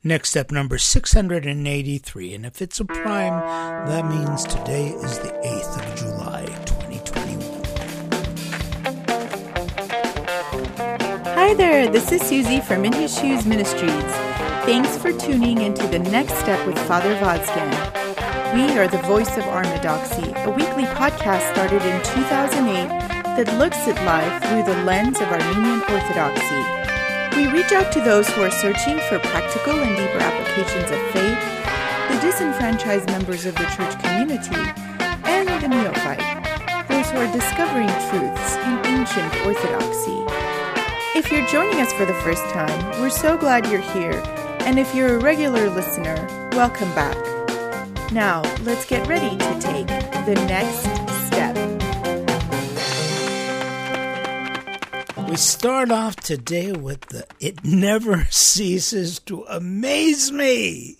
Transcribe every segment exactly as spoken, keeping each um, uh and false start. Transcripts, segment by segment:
Next up, number six hundred eighty-three, and if it's a prime, that means today is the eighth of July, twenty twenty-one. Hi there, this is Susie from In His Shoes Ministries. Thanks for tuning into The Next Step with Father Vazgen. We are the voice of Orthodoxy, a weekly podcast started in two thousand eight that looks at life through the lens of Armenian Orthodoxy. We reach out to those who are searching for practical and deeper applications of faith, the disenfranchised members of the church community, and the neophyte, those who are discovering truths in ancient Orthodoxy. If you're joining us for the first time, we're so glad you're here, and if you're a regular listener, welcome back. Now, let's get ready to take the next step. We start off today with the "It Never Ceases to Amaze Me"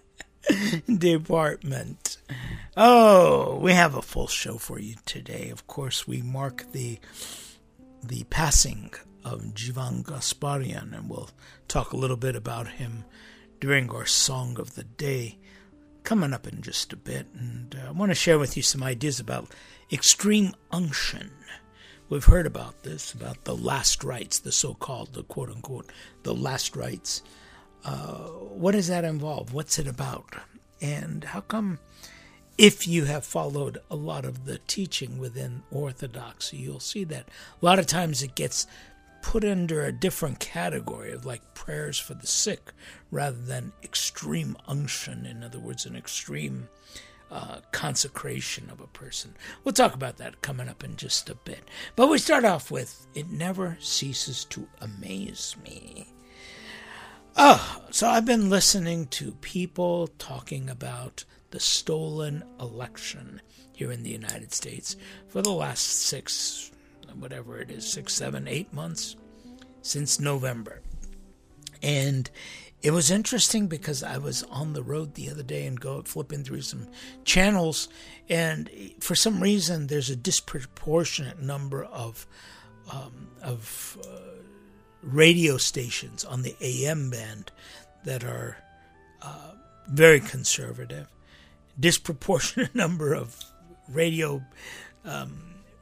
department. Oh, we have a full show for you today. Of course, we mark the the passing of Jivan Gasparian, and we'll talk a little bit about him during our Song of the Day coming up in just a bit. And uh, I want to share with you some ideas about extreme unction. We've heard about this, about the last rites, the so-called, the quote-unquote, the last rites. Uh, what does that involve? What's it about? And how come, if you have followed a lot of the teaching within Orthodoxy, you'll see that a lot of times it gets put under a different category of like prayers for the sick rather than extreme unction. In other words, an extreme Uh, consecration of a person. We'll talk about that coming up in just a bit. But we start off with, "It never ceases to amaze me." Oh, so I've been listening to people talking about the stolen election here in the United States for the last six, whatever it is, six, seven, eight months, since November. And it was interesting because I was on the road the other day and go flipping through some channels, and for some reason there's a disproportionate number of um, of uh, radio stations on the A M band that are uh, very conservative. Disproportionate number of radio um,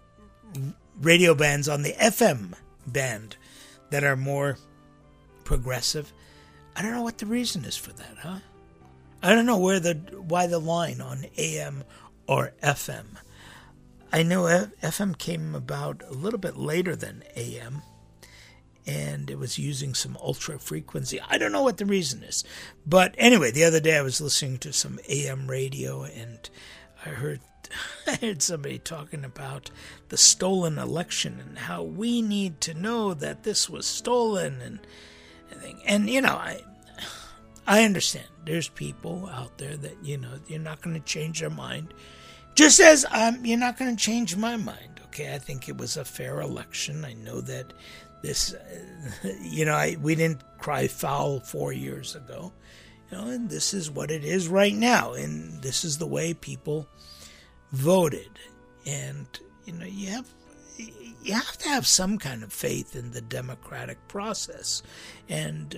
radio bands on the F M band that are more progressive. I don't know what the reason is for that, huh? I don't know where the why the line on A M or F M. I know F M came about a little bit later than A M, and it was using some ultra frequency. I don't know what the reason is. But anyway, the other day I was listening to some A M radio, and I heard I heard somebody talking about the stolen election and how we need to know that this was stolen and And, you know, I I understand. There's people out there that, you know, you're not going to change their mind. Just as um, you're not going to change my mind, okay? I think it was a fair election. I know that this, uh, you know, I, we didn't cry foul four years ago. You know, and this is what it is right now. And this is the way people voted. And, you know, you have... You have to have some kind of faith in the democratic process. And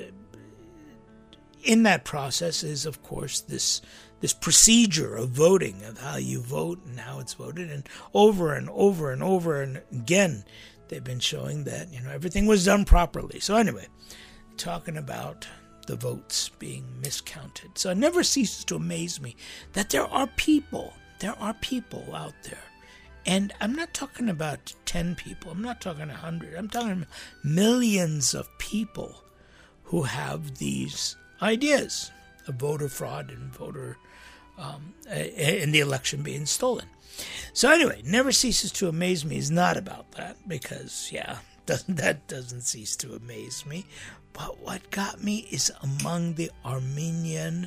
in that process is, of course, this this procedure of voting, of how you vote and how it's voted. And over and over and over and again, they've been showing that, you know, everything was done properly. So anyway, talking about the votes being miscounted. So it never ceases to amaze me that there are people, there are people out there. And I'm not talking about ten people. I'm not talking a hundred. I'm talking millions of people who have these ideas of voter fraud and voter um, and the election being stolen. So anyway, never ceases to amaze me is not about that because, yeah, doesn't that doesn't cease to amaze me. But what got me is among the Armenian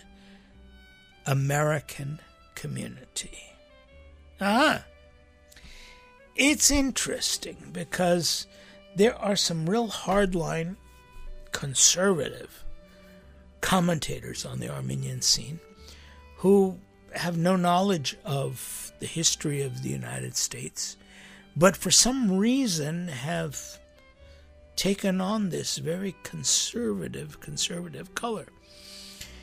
American community. Ah. It's interesting because there are some real hardline conservative commentators on the Armenian scene who have no knowledge of the history of the United States, but for some reason have taken on this very conservative, conservative color.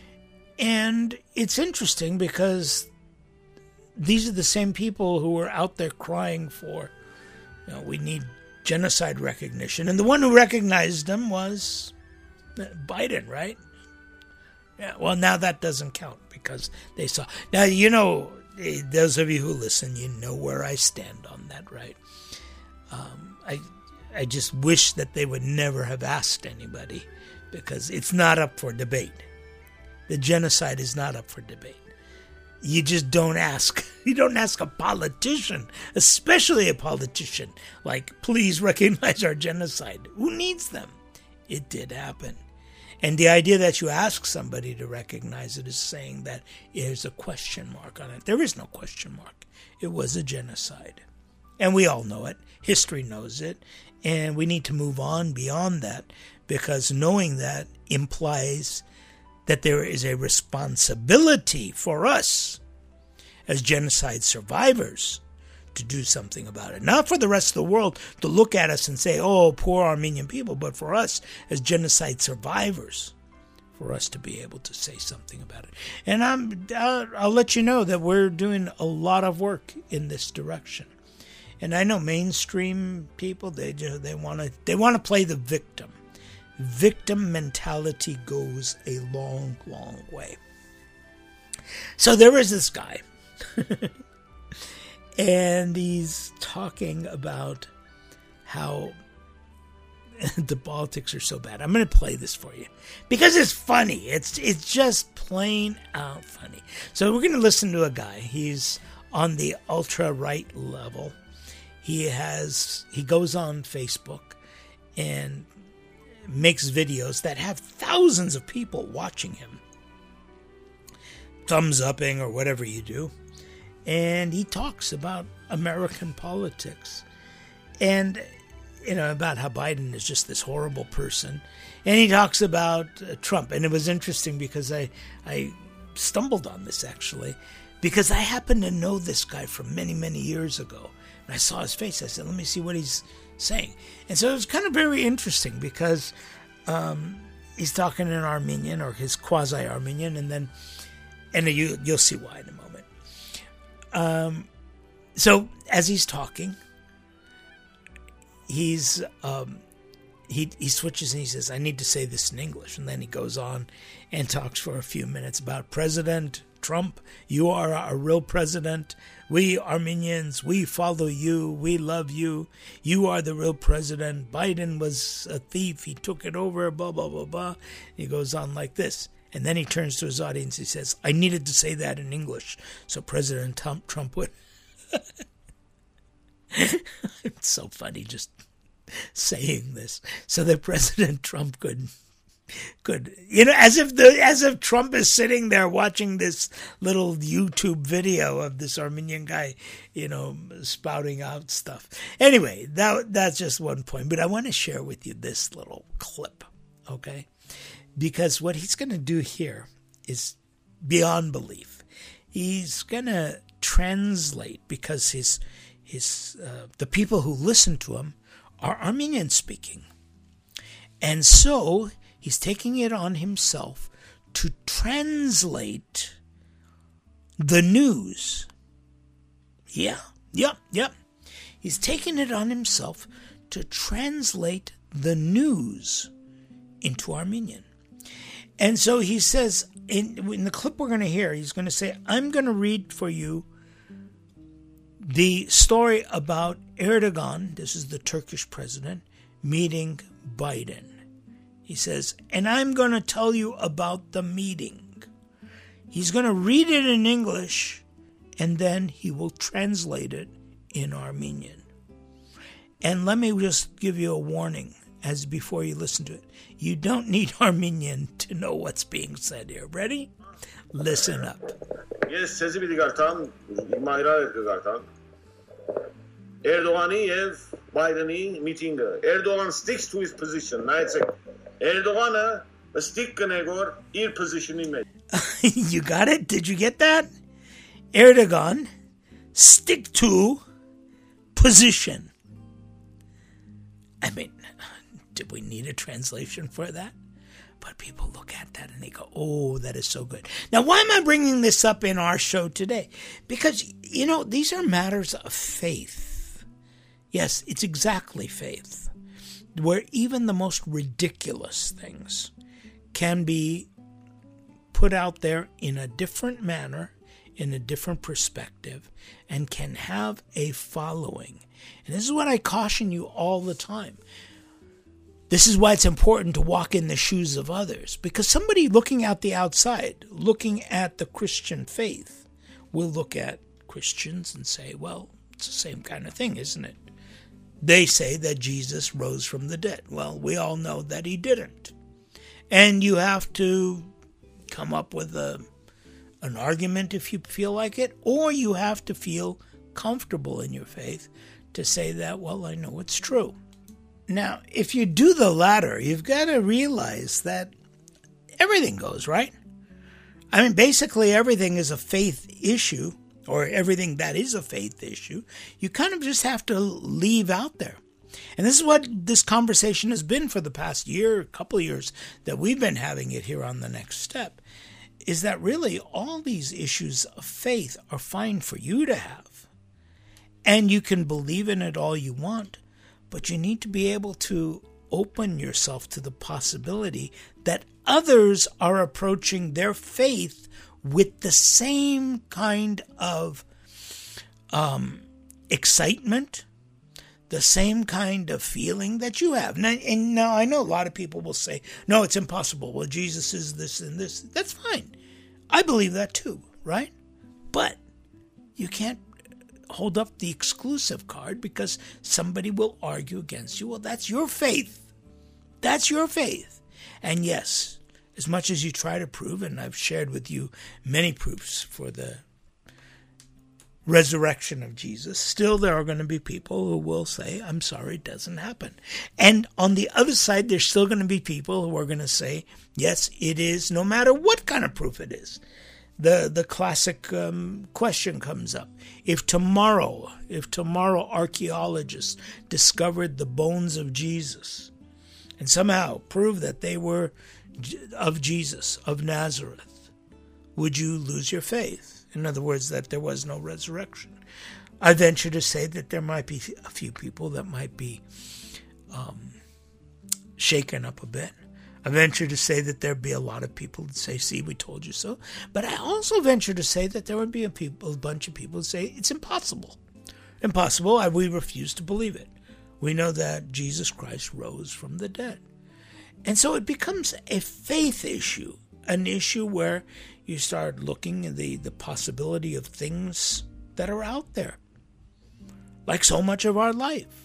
And it's interesting because these are the same people who were out there crying for, you know, we need genocide recognition. And the one who recognized them was Biden, right? Yeah, well, now that doesn't count because they saw. Now, you know, those of you who listen, you know where I stand on that, right? Um, I, I just wish that they would never have asked anybody because it's not up for debate. The genocide is not up for debate. You just don't ask. You don't ask a politician, especially a politician, like, please recognize our genocide. Who needs them? It did happen. And the idea that you ask somebody to recognize it is saying that there's a question mark on it. There is no question mark. It was a genocide. And we all know it. History knows it. And we need to move on beyond that because knowing that implies that there is a responsibility for us as genocide survivors to do something about it. Not for the rest of the world to look at us and say, oh, poor Armenian people, but for us as genocide survivors, for us to be able to say something about it. And I'm, I'll, I'll let you know that we're doing a lot of work in this direction. And I know mainstream people, they just, they want to they want to play the victim. Victim mentality goes a long, long way. So there is this guy, and he's talking about how the politics are so bad. I'm going to play this for you because it's funny. It's it's just plain out funny. So we're going to listen to a guy. He's on the ultra right level. He has he goes on Facebook and makes videos that have thousands of people watching him, thumbs upping or whatever you do, and he talks about American politics and, you know, about how Biden is just this horrible person, and he talks about uh, Trump. And it was interesting because I I stumbled on this actually because I happen to know this guy from many many years ago, and I saw his face. I said, let me see what he's saying. And so it was kind of very interesting because um, he's talking in Armenian or his quasi-Armenian, and then and you, you'll see why in a moment. Um, so as he's talking, he's um, he he switches and he says, I need to say this in English. And then he goes on and talks for a few minutes about President Trump. You are a real president. We Armenians, we follow you. We love you. You are the real president. Biden was a thief. He took it over, blah, blah, blah, blah. He goes on like this. And then he turns to his audience. He says, I needed to say that in English so President Trump, Trump would. It's so funny just saying this so that President Trump could could you know as if the as if Trump is sitting there watching this little YouTube video of this Armenian guy, you know, spouting out stuff. Anyway, that that's just one point, but I want to share with you this little clip, okay? Because what he's going to do here is beyond belief. He's going to translate because his his uh, the people who listen to him are Armenian speaking, and so he's taking it on himself to translate the news. Yeah, yep, yep. He's taking it on himself to translate the news into Armenian. And so he says, in, in the clip we're going to hear, he's going to say, I'm going to read for you the story about Erdogan, this is the Turkish president, meeting Biden. He says, and I'm going to tell you about the meeting. He's going to read it in English, and then he will translate it in Armenian. And let me just give you a warning as before you listen to it. You don't need Armenian to know what's being said here. Ready? Listen up. Ես ցեզի պիտի գարտամ մայրա գարտամ Erdoğan'ı եւ Biden'ı meeting-ը. Erdoğan sticks to his position. Նայեցեք. Erdoğan'ı stick կնեգոր իր position-ի մեջ. You got it? Did you get that? Erdogan stick to position. I mean, did we need a translation for that? But people look at that and they go, oh, that is so good. Now, why am I bringing this up in our show today? Because, you know, these are matters of faith. Yes, it's exactly faith, where even the most ridiculous things can be put out there in a different manner, in a different perspective, and can have a following. And this is what I caution you all the time. This is why it's important to walk in the shoes of others, because somebody looking at the outside, looking at the Christian faith, will look at Christians and say, well, it's the same kind of thing, isn't it? They say that Jesus rose from the dead. Well, we all know that he didn't. And you have to come up with a, an argument if you feel like it, or you have to feel comfortable in your faith to say that, well, I know it's true. Now, if you do the latter, you've got to realize that everything goes, right? I mean, basically everything is a faith issue, or everything that is a faith issue, you kind of just have to leave out there. And this is what this conversation has been for the past year, a couple of years that we've been having it here on The Next Step, is that really all these issues of faith are fine for you to have. And you can believe in it all you want, but you need to be able to open yourself to the possibility that others are approaching their faith with the same kind of um, excitement, the same kind of feeling that you have. Now, and now I know a lot of people will say, no, it's impossible. Well, Jesus is this and this. That's fine. I believe that too, right? But you can't hold up the exclusive card because somebody will argue against you. Well, that's your faith. That's your faith. And yes, as much as you try to prove, and I've shared with you many proofs for the resurrection of Jesus, still there are going to be people who will say, I'm sorry, it doesn't happen. And on the other side, there's still going to be people who are going to say, yes, it is, no matter what kind of proof it is. The the classic um, question comes up. If tomorrow, if tomorrow archaeologists discovered the bones of Jesus and somehow proved that they were of Jesus, of Nazareth, would you lose your faith? In other words, that there was no resurrection. I venture to say that there might be a few people that might be um, shaken up a bit. I venture to say that there'd be a lot of people that say, see, we told you so. But I also venture to say that there would be a, people, a bunch of people that say, it's impossible. Impossible, and we refuse to believe it. We know that Jesus Christ rose from the dead. And so it becomes a faith issue, an issue where you start looking at the, the possibility of things that are out there, like so much of our life.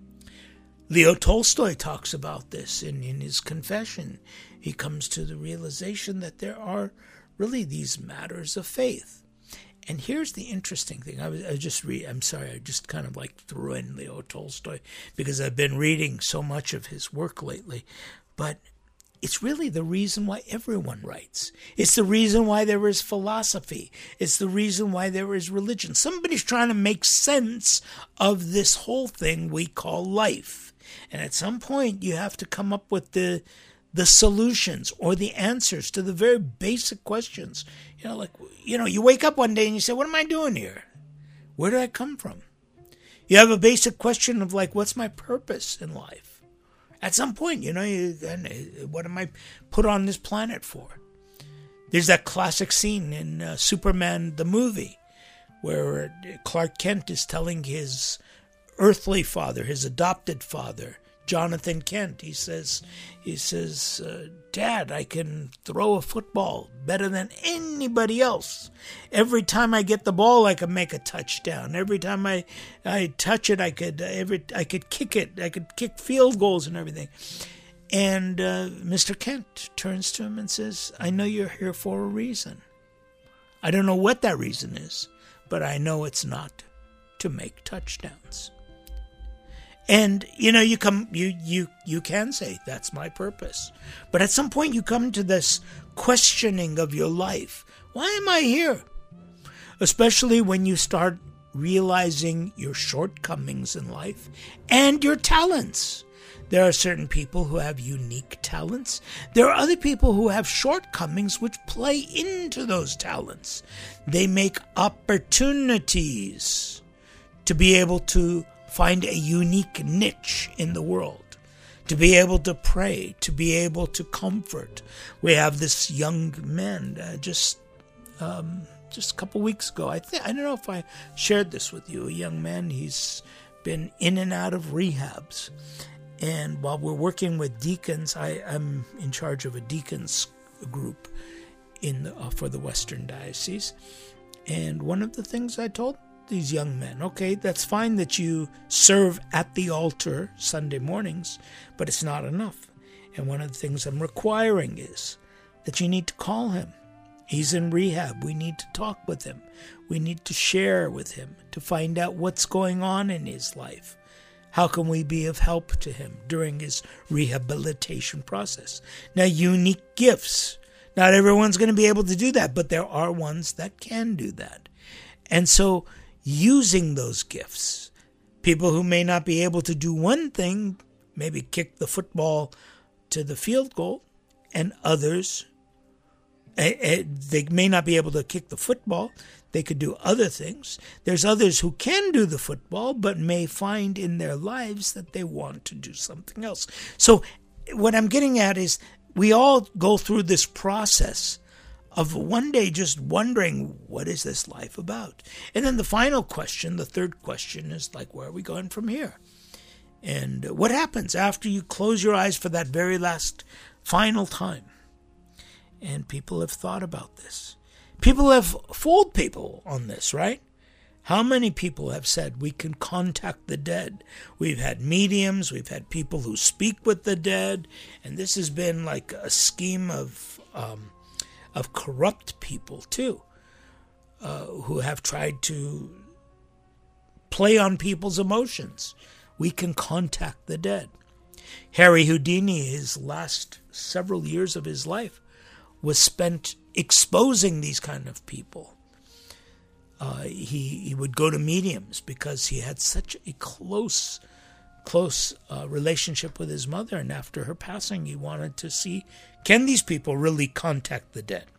Leo Tolstoy talks about this in, in his Confession. He comes to the realization that there are really these matters of faith. And here's the interesting thing. I was I just read. I'm sorry, I just kind of like threw in Leo Tolstoy because I've been reading so much of his work lately. But it's really the reason why everyone writes. It's the reason why there is philosophy. It's the reason why there is religion. Somebody's trying to make sense of this whole thing we call life. And at some point, you have to come up with the the solutions or the answers to the very basic questions. You know, like, you know, you wake up one day and you say, what am I doing here? Where did I come from? You have a basic question of like, what's my purpose in life? At some point, you know, you, what am I put on this planet for? There's that classic scene in uh, Superman, the movie, where Clark Kent is telling his earthly father, his adopted father, Jonathan Kent, he says, he says, uh, Dad, I can throw a football better than anybody else. Every time I get the ball, I can make a touchdown. Every time I, I touch it, I could, uh, every, I could kick it. I could kick field goals and everything. And uh, Mister Kent turns to him and says, I know you're here for a reason. I don't know what that reason is, but I know it's not to make touchdowns. And, you know, you come, you, you, you can say, that's my purpose. But at some point you come to this questioning of your life. Why am I here? Especially when you start realizing your shortcomings in life and your talents. There are certain people who have unique talents. There are other people who have shortcomings which play into those talents. They make opportunities to be able to find a unique niche in the world, to be able to pray, to be able to comfort. We have this young man uh, just um, just a couple weeks ago. I think I don't know if I shared this with you. A young man, he's been in and out of rehabs. And while we're working with deacons, I am in charge of a deacons group in the, uh, for the Western Diocese. And one of the things I told these young men, okay, that's fine that you serve at the altar Sunday mornings, but it's not enough. And one of the things I'm requiring is that you need to call him. He's in rehab. We need to talk with him. We need to share with him to find out what's going on in his life. How can we be of help to him during his rehabilitation process? Now, unique gifts. Not everyone's going to be able to do that, but there are ones that can do that. And so, using those gifts, people who may not be able to do one thing, maybe kick the football to the field goal, and others, they may not be able to kick the football. They could do other things. There's others who can do the football, but may find in their lives that they want to do something else. So what I'm getting at is we all go through this process of one day just wondering, what is this life about? And then the final question, the third question, is like, where are we going from here? And what happens after you close your eyes for that very last final time? And people have thought about this. People have fooled people on this, right? How many people have said we can contact the dead? We've had mediums, we've had people who speak with the dead, and this has been like a scheme of um, of corrupt people too, uh, who have tried to play on people's emotions. We can contact the dead. Harry Houdini, his last several years of his life, was spent exposing these kind of people. Uh, he he would go to mediums because he had such a close, close uh, relationship with his mother, and after her passing, he wanted to see, can these people really contact the dead?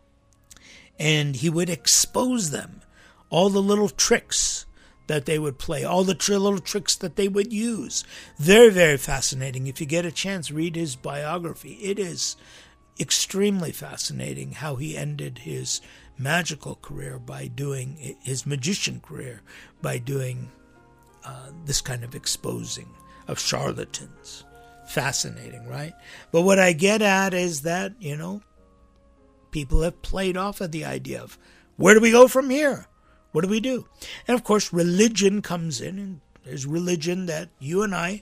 And he would expose them, all the little tricks that they would play, all the tr- little tricks that they would use. Very, very fascinating. If you get a chance, read his biography. It is extremely fascinating how he ended his magical career by doing, his magician career, by doing uh, this kind of exposing of charlatans. Fascinating, right? But what I get at is that, you know, people have played off of the idea of, where do we go from here? What do we do? And of course, religion comes in, and there's religion that you and I,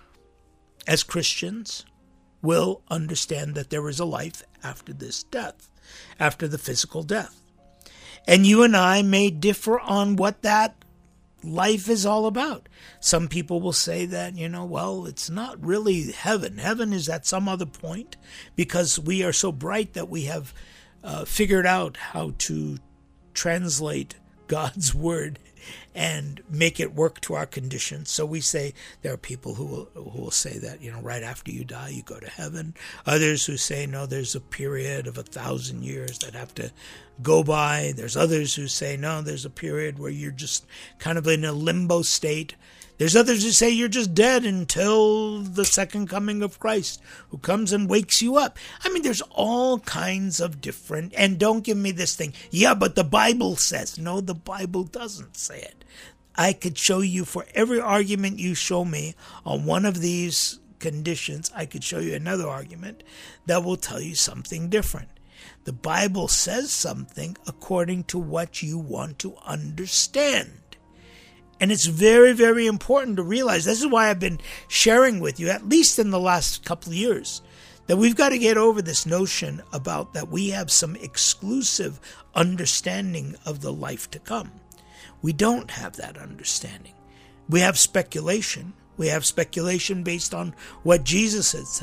as Christians, will understand that there is a life after this death, after the physical death. And you and I may differ on what that life is all about. Some people will say that, you know, well, it's not really heaven. Heaven is at some other point because we are so bright that we have uh, figured out how to translate God's word and make it work to our conditions. So we say there are people who will, who will say that, you know, right after you die, you go to heaven. Others who say, no, there's a period of a thousand years that have to go by. There's others who say, no, there's a period where you're just kind of in a limbo state. There's others who say you're just dead until the second coming of Christ, who comes and wakes you up. I mean, there's all kinds of different, and don't give me this thing, yeah, but the Bible says. No, the Bible doesn't say it. I could show you, for every argument you show me on one of these conditions, I could show you another argument that will tell you something different. The Bible says something according to what you want to understand. And it's very, very important to realize, this is why I've been sharing with you, at least in the last couple of years, that we've got to get over this notion about that we have some exclusive understanding of the life to come. We don't have that understanding. We have speculation. We have speculation based on what Jesus had said.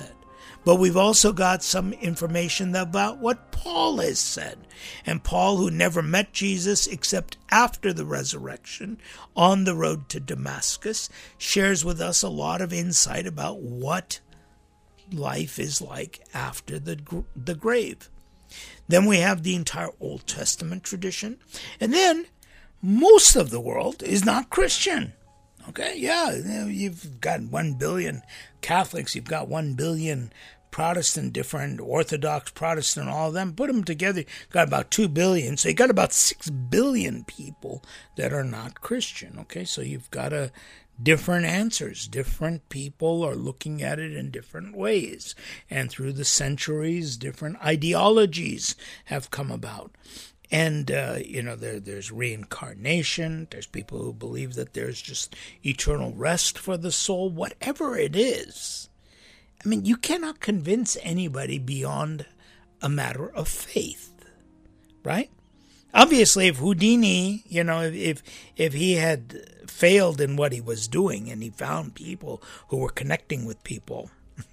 But we've also got some information about what Paul has said. And Paul, who never met Jesus except after the resurrection on the road to Damascus, shares with us a lot of insight about what life is like after the, the grave. Then we have the entire Old Testament tradition. And then most of the world is not Christian. Okay, yeah, you've got one billion Catholics, you've got one billion Protestant, different Orthodox, Protestant, all of them. Put them together, got about two billion. So you got about six billion people that are not Christian. Okay, so you've got a different answers. Different people are looking at it in different ways. And through the centuries, different ideologies have come about. And, uh, you know, there, there's reincarnation. There's people who believe that there's just eternal rest for the soul. Whatever it is, I mean, you cannot convince anybody beyond a matter of faith, right? Obviously, if Houdini, you know, if, if if he had failed in what he was doing and he found people who were connecting with people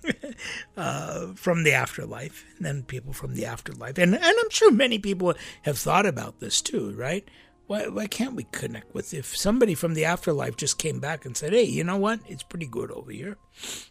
uh, from the afterlife, and then people from the afterlife, and, and I'm sure many people have thought about this too, right? Why, why can't we connect with, if somebody from the afterlife just came back and said, hey, you know what? It's pretty good over here.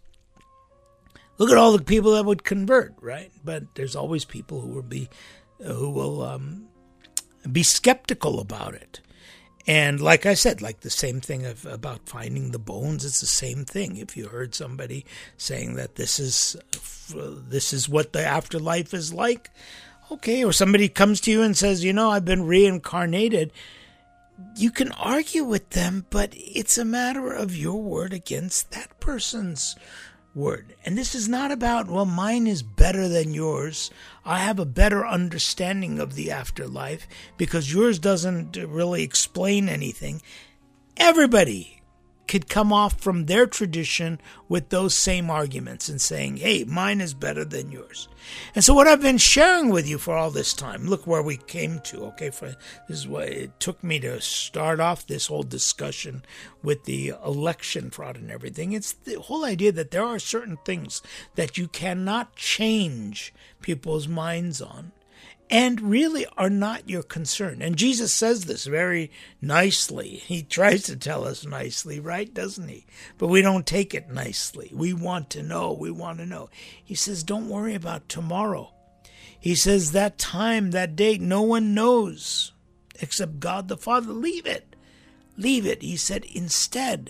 Look at all the people that would convert, right? But there's always people who will be, who will um, be skeptical about it. And like I said, like the same thing of, about finding the bones, it's the same thing. If you heard somebody saying that this is this is what the afterlife is like, okay, or somebody comes to you and says, you know, I've been reincarnated, you can argue with them, but it's a matter of your word against that person's word. And this is not about, well, mine is better than yours. I have a better understanding of the afterlife because yours doesn't really explain anything. Everybody could come off from their tradition with those same arguments and saying, hey, mine is better than yours. And so what I've been sharing with you for all this time, look where we came to, okay? For this is what it took me to start off this whole discussion with the election fraud and everything. It's the whole idea that there are certain things that you cannot change people's minds on, and really are not your concern. And Jesus says this very nicely. He tries to tell us nicely, right? Doesn't he? But we don't take it nicely. We want to know. We want to know. He says, don't worry about tomorrow. He says that time, that date, no one knows except God the Father. Leave it. Leave it. He said, instead,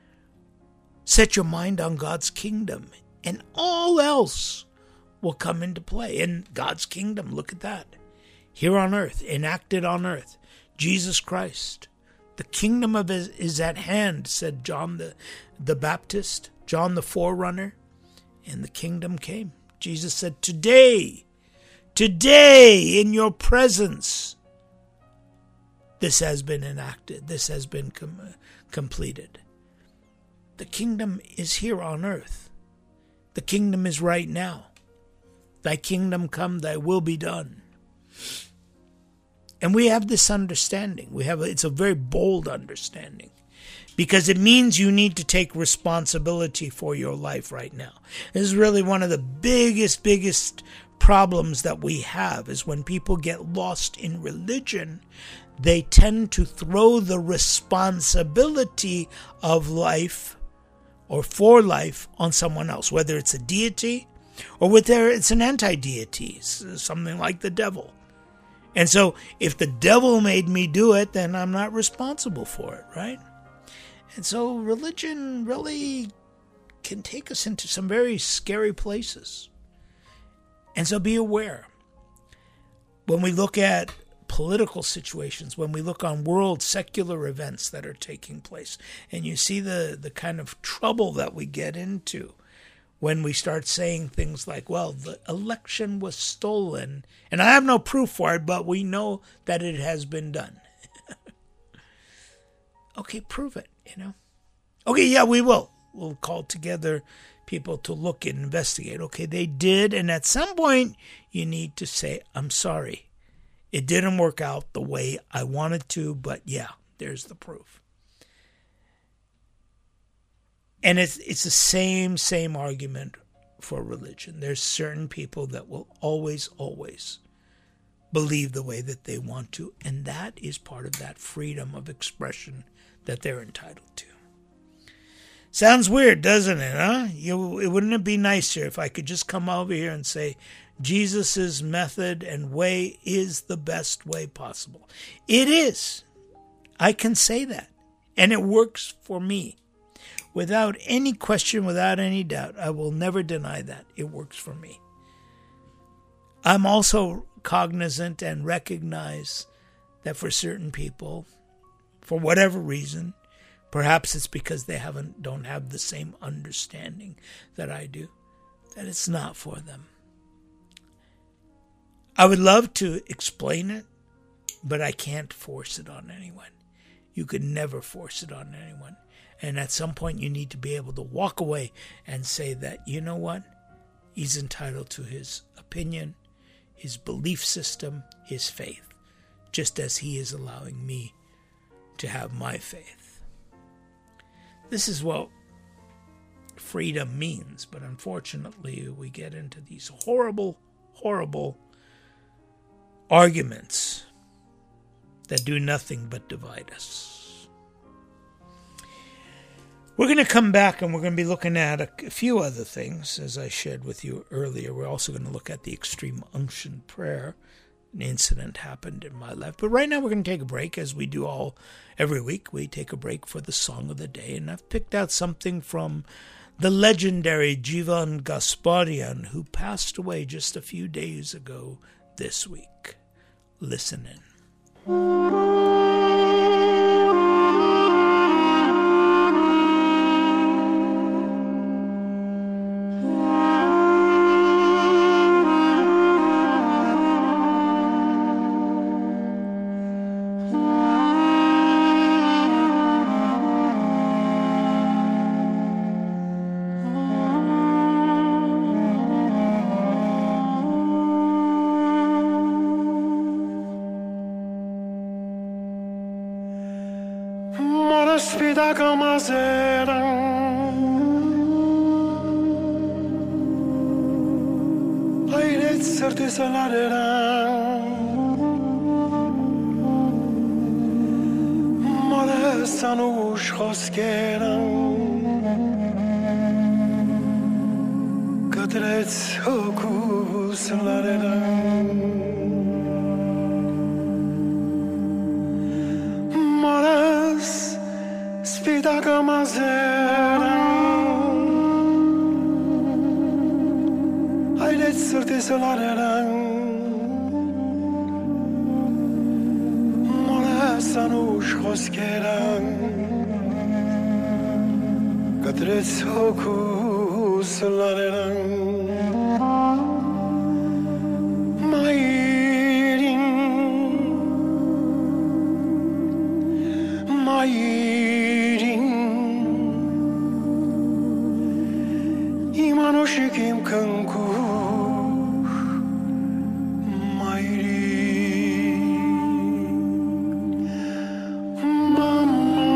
set your mind on God's kingdom, and all else will come into play. In God's kingdom, look at that. Here on earth, enacted on earth, Jesus Christ. The kingdom of his is at hand, said John the, the Baptist, John the forerunner, and the kingdom came. Jesus said, today, today in your presence, this has been enacted, this has been com- completed. The kingdom is here on earth. The kingdom is right now. Thy kingdom come, thy will be done. And we have this understanding. We have a, it's a very bold understanding, because it means you need to take responsibility for your life right now. This is really one of the biggest, biggest problems that we have, is when people get lost in religion, they tend to throw the responsibility of life or for life on someone else, whether it's a deity or whether it's an anti-deity, something like the devil. And so if the devil made me do it, then I'm not responsible for it, right? And so religion really can take us into some very scary places. And so be aware. When we look at political situations, when we look on world secular events that are taking place, and you see the, the kind of trouble that we get into when we start saying things like, well, the election was stolen, and I have no proof for it, but we know that it has been done. Okay, prove it, you know. Okay, yeah, we will. We'll call together people to look and investigate. Okay, they did, and at some point, you need to say, I'm sorry. It didn't work out the way I wanted to, but yeah, there's the proof. And it's it's the same, same argument for religion. There's certain people that will always, always believe the way that they want to, and that is part of that freedom of expression that they're entitled to. Sounds weird, doesn't it, huh? You, it wouldn't it be nicer if I could just come over here and say, Jesus' method and way is the best way possible? It is. I can say that. And it works for me. Without any question, without any doubt, I will never deny that. It works for me. I'm also cognizant and recognize that for certain people, for whatever reason, perhaps it's because they haven't don't have the same understanding that I do, that it's not for them. I would love to explain it, but I can't force it on anyone. You could never force it on anyone. And at some point you need to be able to walk away and say that, you know what? He's entitled to his opinion, his belief system, his faith, just as he is allowing me to have my faith. This is what freedom means, but unfortunately we get into these horrible, horrible arguments that do nothing but divide us. We're going to come back and we're going to be looking at a few other things, as I shared with you earlier. We're also going to look at the extreme unction prayer. An incident happened in my life. But right now we're going to take a break, as we do all every week. We take a break for the song of the day. And I've picked out something from the legendary Jivan Gasparian, who passed away just a few days ago this week. Listen in. Spidaga mazera Hayret sırtısalarera Mare sanuş hoskera Kadret okuslarera Mares Spidaga mazera Hayret sırtısalarera Mare sanuş hoskera Kadret okuslarera Mairin Mairin Imanoşikim kankuş Mairin Mama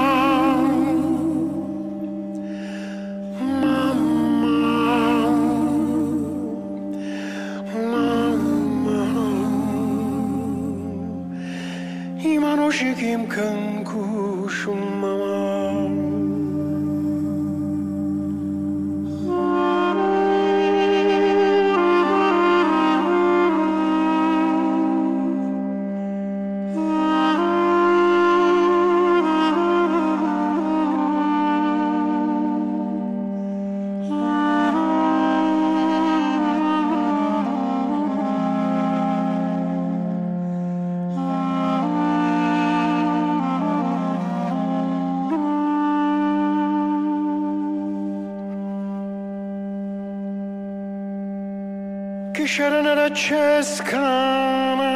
Imanoşikim kankuşum mama Kisharanara cheskana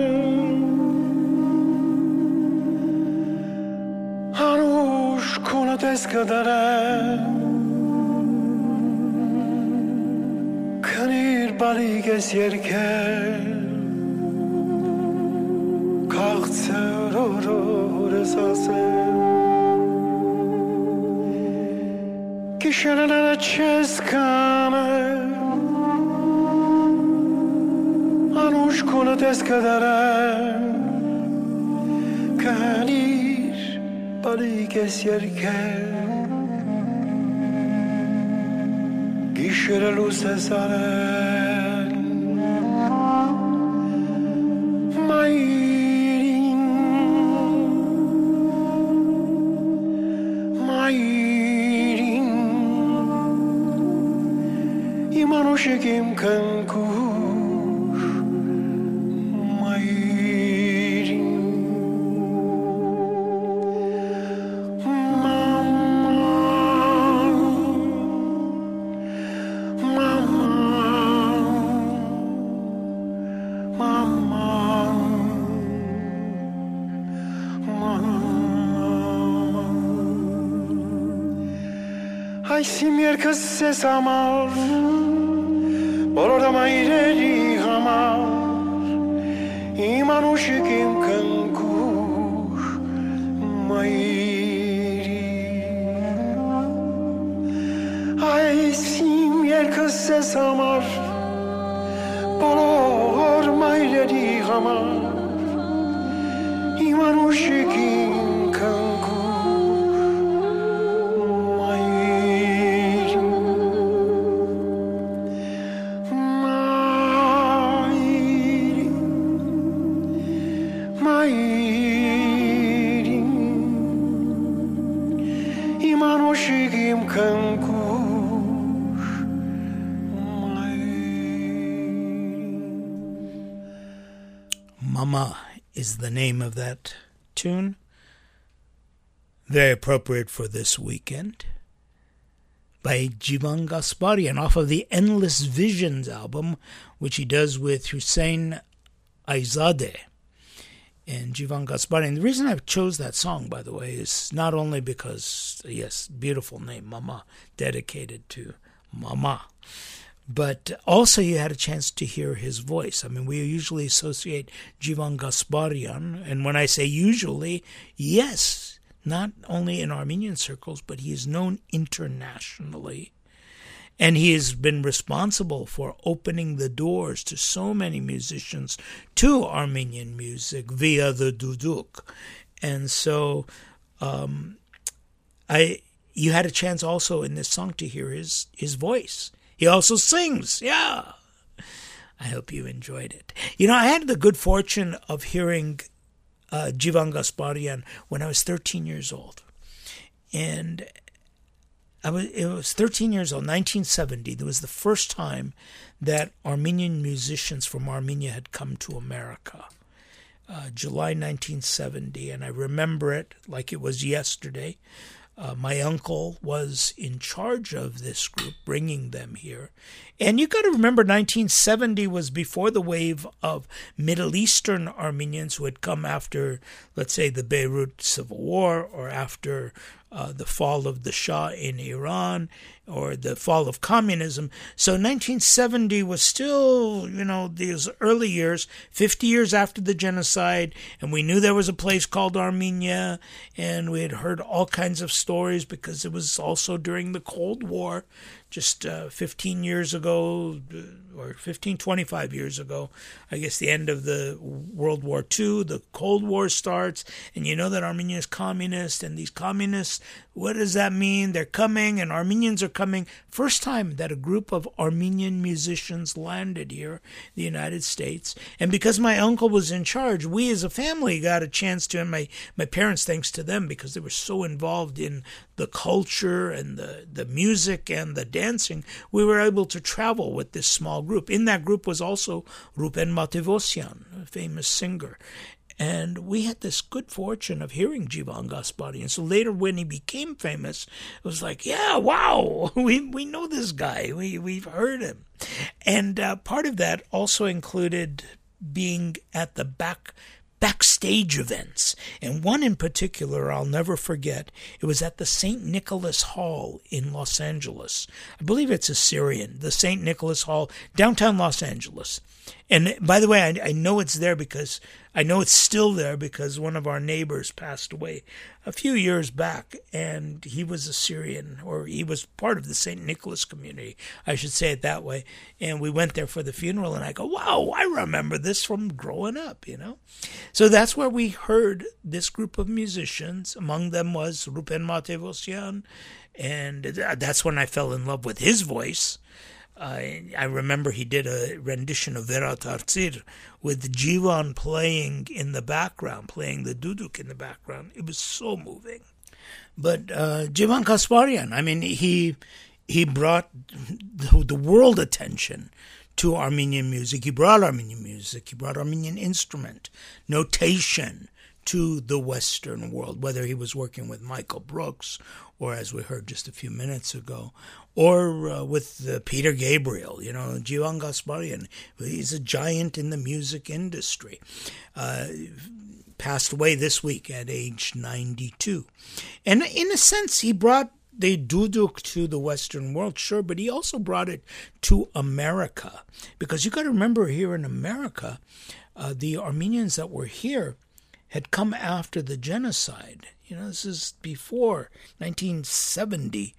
Hanush kunateskadara Kanir baliges yerke Kalktser oror esase Kisharanara cheskana کنه دست کدرم کنیر باری کسیر کرد گیشر لوسه سرن مایرین مایرین ایمانو شکیم کن کوش مایرین Simir kız ses amar Bolorda mayreri hamar İman uşikim kın kuş mayri Ay simir kız ses amar Bolor mayreri hamar İman uşikim kın kuş Mama is the name of that tune. Very appropriate for this weekend. By Jivan Gasparian off of the Endless Visions album, which he does with Hussein Aizadeh. And Jivan Gasparian. The reason I chose that song, by the way, is not only because, yes, beautiful name, Mama, dedicated to Mama, but also you had a chance to hear his voice. I mean, we usually associate Jivan Gasparian, and when I say usually, yes, not only in Armenian circles, but he is known internationally. And he has been responsible for opening the doors to so many musicians to Armenian music via the duduk. And so um, I, you had a chance also in this song to hear his, his voice. He also sings, yeah. I hope you enjoyed it. You know, I had the good fortune of hearing uh, Jivan Gasparian when I was thirteen years old. And I was, it was thirteen years old, nineteen seventy. That was the first time that Armenian musicians from Armenia had come to America. Uh, July nineteen seventy, and I remember it like it was yesterday. Uh, my uncle was in charge of this group, bringing them here. And you got to remember, nineteen seventy was before the wave of Middle Eastern Armenians who had come after, let's say, the Beirut Civil War, or after uh, the fall of the Shah in Iran, or the fall of communism. So nineteen seventy was still, you know, these early years, fifty years after the genocide, and we knew there was a place called Armenia, and we had heard all kinds of stories because it was also during the Cold War, just uh, fifteen years ago, or fifteen, twenty-five years ago, I guess the end of the World War Two, the Cold War starts, and you know that Armenia is communist, and these communists, what does that mean? They're coming, and Armenians are coming. First time that a group of Armenian musicians landed here in the United States, and because my uncle was in charge, we as a family got a chance to, and my, my parents, thanks to them, because they were so involved in the culture and the, the music and the dancing, we were able to travel with this small group. In that group was also Ruben Mativosyan, a famous singer. And we had this good fortune of hearing Jivan Gasparian. So later when he became famous, it was like, yeah, wow, we we know this guy. We, we've heard him. And uh, part of that also included being at the back backstage events. And one in particular I'll never forget. It was at the Saint Nicholas Hall in Los Angeles. I believe it's Assyrian, the Saint Nicholas Hall, downtown Los Angeles. And by the way, I, I know it's there because I know it's still there because one of our neighbors passed away a few years back, and he was a Syrian, or he was part of the Saint Nicholas community, I should say it that way. And we went there for the funeral, and I go, wow, I remember this from growing up, you know. So that's where we heard this group of musicians. Among them was Rupen Matevosyan, and that's when I fell in love with his voice. I, I remember he did a rendition of Vera Tarzir with Jivan playing in the background, playing the duduk in the background. It was so moving. But uh, Jivan Kasparian, I mean, he he brought the, the world attention to Armenian music. He brought Armenian music. He brought Armenian instrument, notation to the Western world, whether he was working with Michael Brooks or, as we heard just a few minutes ago, or uh, with uh, Peter Gabriel, you know, Jivan Kasparian. He's a giant in the music industry. Uh, passed away this week at age ninety-two. And in a sense, he brought the duduk to the Western world, sure, but he also brought it to America. Because you got to remember, here in America, uh, the Armenians that were here had come after the genocide. You know, this is before nineteen seventy,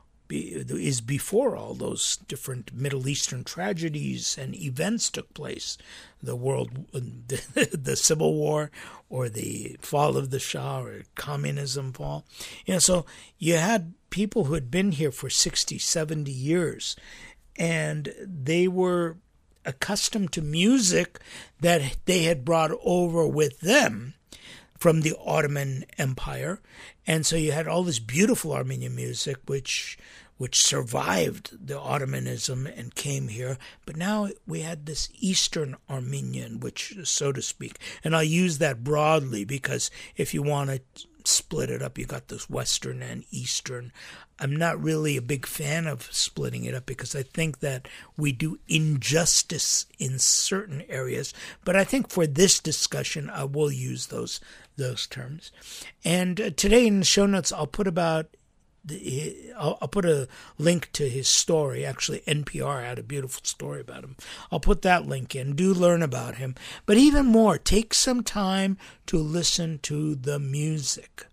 is before all those different Middle Eastern tragedies and events took place. The world, the, the Civil War, or the fall of the Shah, or communism fall. You know, so you had people who had been here for sixty, seventy years, and they were accustomed to music that they had brought over with them from the Ottoman Empire. And so you had all this beautiful Armenian music which which survived the Ottomanism and came here. But now we had this Eastern Armenian, which, so to speak, and I'll use that broadly because if you want to split it up, you got this Western and Eastern. I'm not really a big fan of splitting it up because I think that we do injustice in certain areas. But I think for this discussion, I will use those those terms. And uh, today in the show notes, I'll put about the, I'll, I'll put a link to his story. Actually, N P R had a beautiful story about him. I'll put that link in. Do learn about him. But even more, take some time to listen to the music.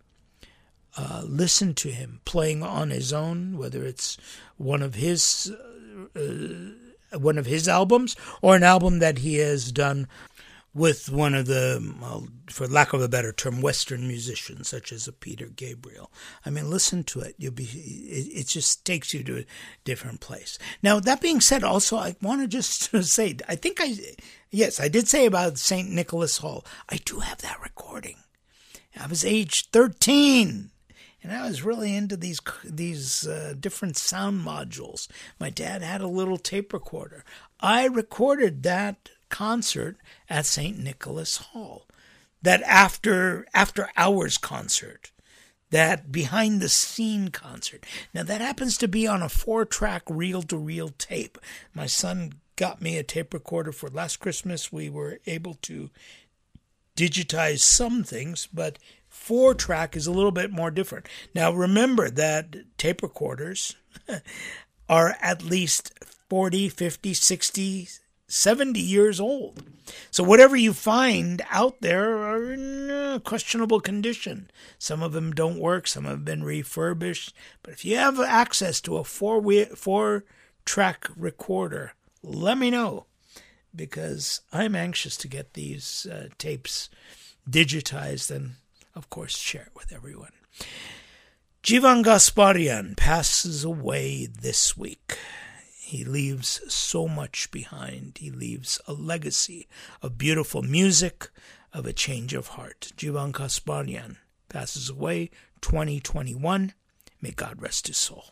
Uh, listen to him playing on his own, whether it's one of his uh, one of his albums or an album that he has done with one of the, well, for lack of a better term, Western musicians, such as a Peter Gabriel. I mean, listen to it. You'll be. It, it just takes you to a different place. Now, that being said, also, I want to just say, I think I, yes, I did say about Saint Nicholas Hall. I do have that recording. I was age thirteen. And I was really into these these uh, different sound modules. My dad had a little tape recorder. I recorded that concert at Saint Nicholas Hall, that after after hours concert, that behind the scene concert. Now that happens to be on a four track reel to reel tape. My son got me a tape recorder for last Christmas. We were able to digitize some things, but four track is a little bit more different. Now remember that tape recorders are at least forty, fifty, sixty, seventy years old. So whatever you find out there are in questionable condition. Some of them don't work, some have been refurbished. But if you have access to a four four track recorder, let me know, because I'm anxious to get these uh, tapes digitized and, of course, share it with everyone. Jivan Kasparian passes away this week. He leaves so much behind. He leaves a legacy of beautiful music, of a change of heart. Jivan Kasparian passes away twenty twenty-one. May God rest his soul.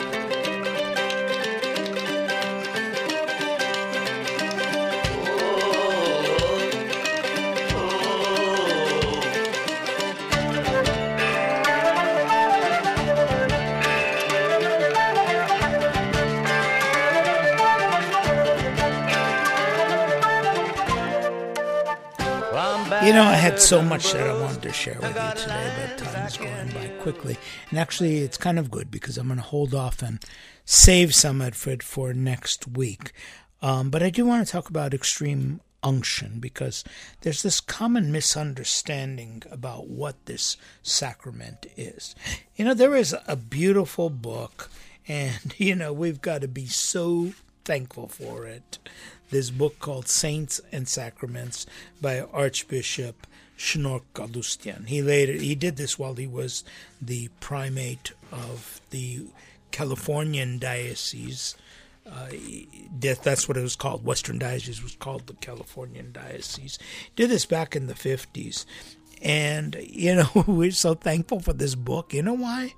You know, I had so much that I wanted to share with you today, but time is going by quickly. And actually, it's kind of good because I'm going to hold off and save some of it for next week. Um, but I do want to talk about extreme unction, because there's this common misunderstanding about what this sacrament is. You know, there is a beautiful book, and, you know, we've got to be so thankful for it. This book called Saints and Sacraments by Archbishop Snork Galustian. He later he did this while he was the primate of the Californian diocese. Uh, that's what it was called. Western Diocese was called the Californian Diocese. Did this back in the fifties. And, you know, we're so thankful for this book. You know why?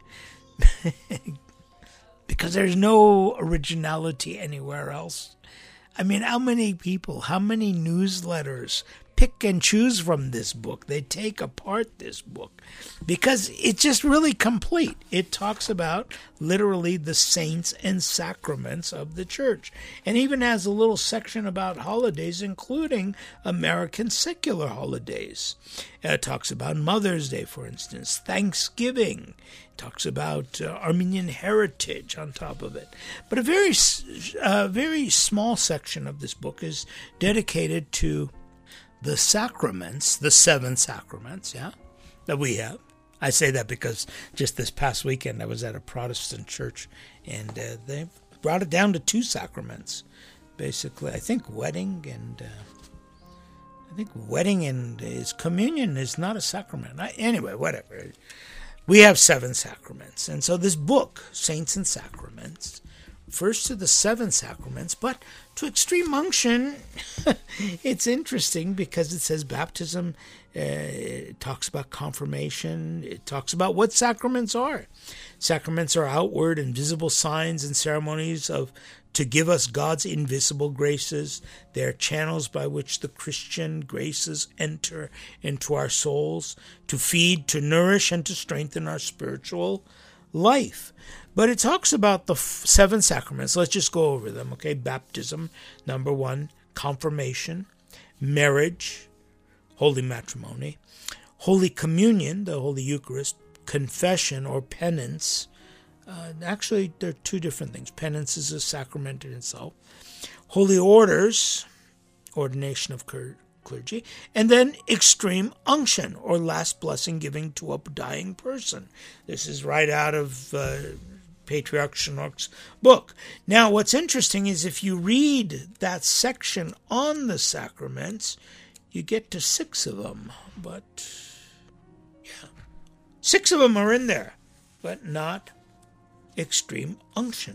Because there's no originality anywhere else. I mean, how many people, how many newsletters pick and choose from this book? They take apart this book because it's just really complete. It talks about literally the saints and sacraments of the church, and even has a little section about holidays, including American secular holidays. It talks about Mother's Day, for instance, Thanksgiving. It talks about uh, Armenian heritage on top of it. But a very, uh, very small section of this book is dedicated to the sacraments, the seven sacraments, yeah, that we have. I say that because just this past weekend I was at a Protestant church, and uh, they brought it down to two sacraments, basically. I think wedding and uh, I think wedding and is communion is not a sacrament. I, anyway, whatever. We have seven sacraments, and so this book, Saints and Sacraments, refers to the seven sacraments, but to extreme unction, it's interesting because it says baptism, uh, it talks about confirmation, it talks about what sacraments are. Sacraments are outward and visible signs and ceremonies of to give us God's invisible graces. They are channels by which the Christian graces enter into our souls to feed, to nourish, and to strengthen our spiritual life. But it talks about the f- seven sacraments. Let's just go over them, okay? Baptism, number one. Confirmation, marriage, holy matrimony, Holy Communion, the Holy Eucharist, confession or penance. Uh, actually, they're two different things. Penance is a sacrament in itself. Holy orders, ordination of cur- clergy, and then extreme unction, or last blessing giving to a dying person. This is right out of uh, Patriarch Snork's book. Now, what's interesting is if you read that section on the sacraments, you get to six of them. But, yeah, six of them are in there, but not extreme unction.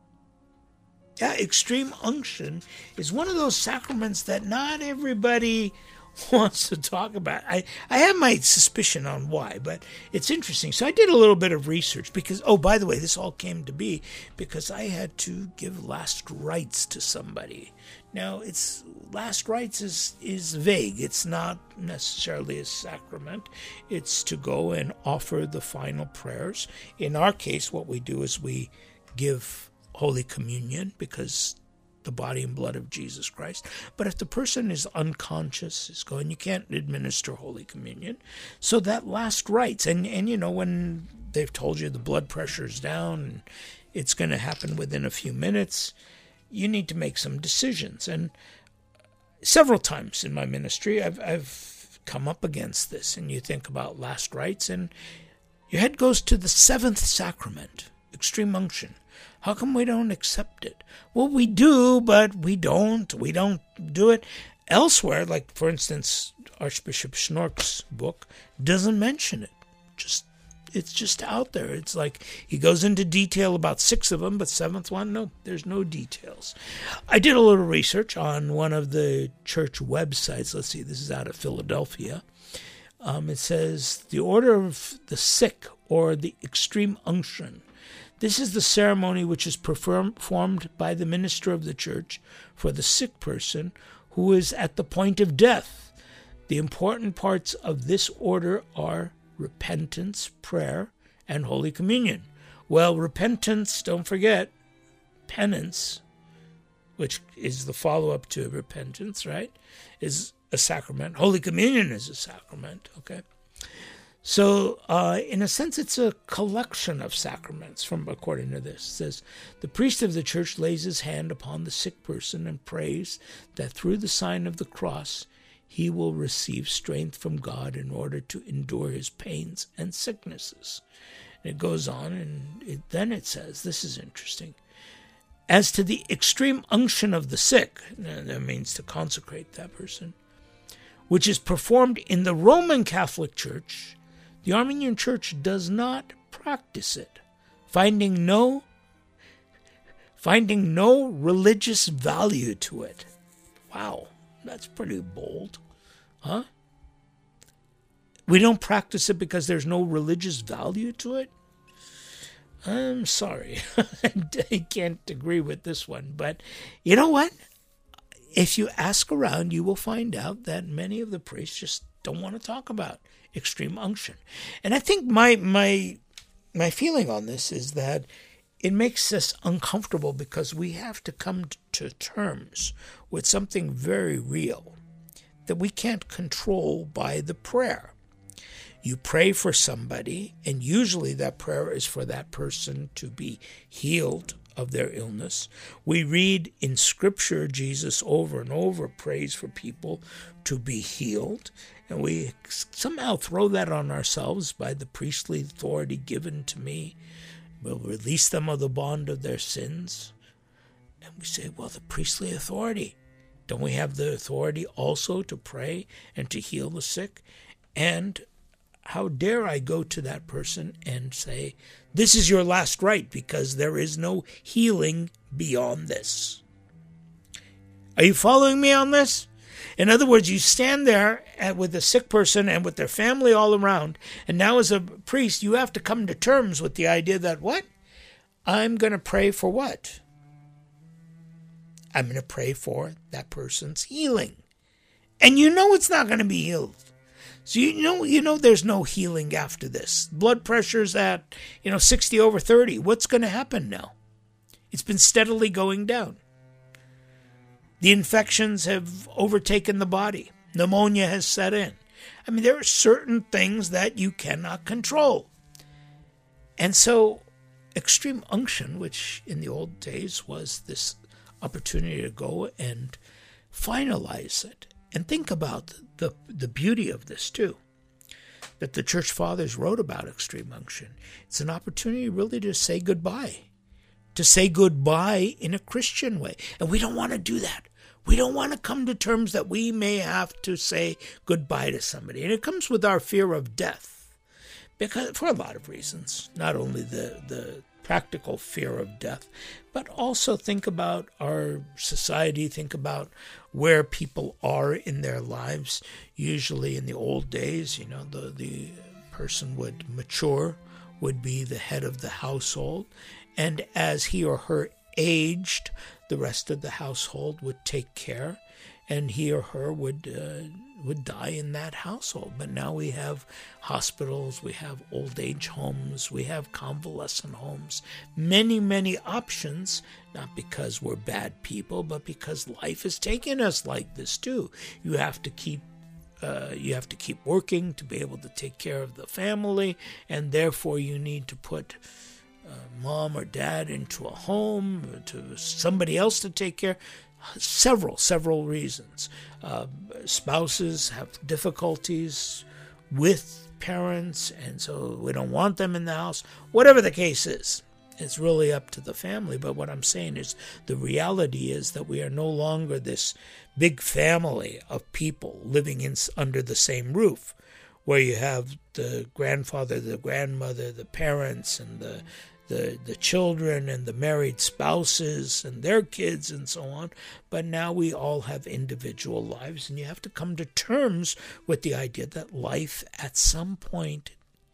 Yeah, extreme unction is one of those sacraments that not everybody wants to talk about. I, I have my suspicion on why, but it's interesting. So I did a little bit of research because, oh, by the way, this all came to be because I had to give last rites to somebody. Now, it's last rites is, is vague. It's not necessarily a sacrament. It's to go and offer the final prayers. In our case, what we do is we give Holy Communion because the body and blood of Jesus Christ. But if the person is unconscious, is going, you can't administer Holy Communion. So that last rites, and, and you know, when they've told you the blood pressure is down and it's going to happen within a few minutes, you need to make some decisions. And several times in my ministry, I've, I've come up against this, and you think about last rites, and your head goes to the seventh sacrament, extreme unction. How come we don't accept it? Well, we do, but we don't. We don't do it elsewhere. Like, for instance, Archbishop Snork's book doesn't mention it. Just It's just out there. It's like he goes into detail about six of them, but seventh one, no, there's no details. I did a little research on one of the church websites. Let's see, this is out of Philadelphia. Um, it says, the Order of the Sick, or the Extreme Unction. This is the ceremony which is performed by the minister of the church for the sick person who is at the point of death. The important parts of this order are repentance, prayer, and Holy Communion. Well, repentance, don't forget, penance, which is the follow-up to repentance, right, is a sacrament. Holy Communion is a sacrament, okay? So, uh, in a sense, it's a collection of sacraments, from according to this. It says, the priest of the church lays his hand upon the sick person and prays that through the sign of the cross, he will receive strength from God in order to endure his pains and sicknesses. And it goes on, and it, then it says, this is interesting, as to the extreme unction of the sick, that means to consecrate that person, which is performed in the Roman Catholic Church, the Armenian Church does not practice it, finding no, finding no religious value to it. Wow, that's pretty bold, huh? We don't practice it because there's no religious value to it? I'm sorry. I can't agree with this one. But you know what? If you ask around, you will find out that many of the priests just don't want to talk about extreme unction. And I think my my my feeling on this is that it makes us uncomfortable because we have to come to terms with something very real that we can't control by the prayer. You pray for somebody, and usually that prayer is for that person to be healed of their illness. We read in Scripture, Jesus over and over prays for people to be healed, and we somehow throw that on ourselves by the priestly authority given to me. We'll release them of the bond of their sins. And we say, well, the priestly authority. Don't we have the authority also to pray and to heal the sick? And how dare I go to that person and say, this is your last right because there is no healing beyond this. Are you following me on this? In other words, you stand there with a sick person and with their family all around, and now as a priest, you have to come to terms with the idea that, what? I'm going to pray for what? I'm going to pray for that person's healing. And you know it's not going to be healed. So you know you know there's no healing after this. Blood pressure's at, you know, sixty over thirty. What's going to happen now? It's been steadily going down. The infections have overtaken the body. Pneumonia has set in. I mean, there are certain things that you cannot control. And so extreme unction, which in the old days was this opportunity to go and finalize it. And think about the the beauty of this, too, that the church fathers wrote about extreme unction. It's an opportunity really to say goodbye, to say goodbye in a Christian way. And we don't want to do that. We don't want to come to terms that we may have to say goodbye to somebody. And it comes with our fear of death, because for a lot of reasons, not only the, the practical fear of death, but also think about our society, think about where people are in their lives. Usually in the old days, you know, the, the person would mature, would be the head of the household, and as he or her aged, the rest of the household would take care, and he or her would uh, would die in that household. But now we have hospitals, we have old age homes, we have convalescent homes, many, many options, not because we're bad people, but because life is taking us like this too. You have to keep Uh, you have to keep working to be able to take care of the family, and therefore you need to put uh, mom or dad into a home, to somebody else to take care. Several, several reasons. Uh, spouses have difficulties with parents, and so we don't want them in the house. Whatever the case is, it's really up to the family. But what I'm saying is the reality is that we are no longer this big family of people living in under the same roof, where you have the grandfather, the grandmother, the parents, and the the the children, and the married spouses and their kids and so on. But now we all have individual lives, and you have to come to terms with the idea that life at some point